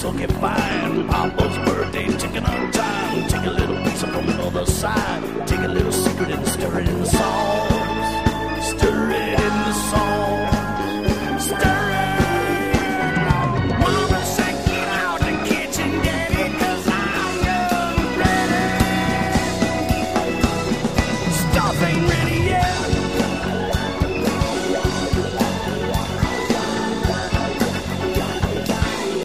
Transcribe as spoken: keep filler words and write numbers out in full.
funky fine. Papa's birthday ticking on time. Take a little piece from the other side. Take a little secret and stir it in the songs. Stir it in the songs. Stir it. Mama, shake it out the kitchen, daddy, 'cause I'm done ready. Stuff ain't ready.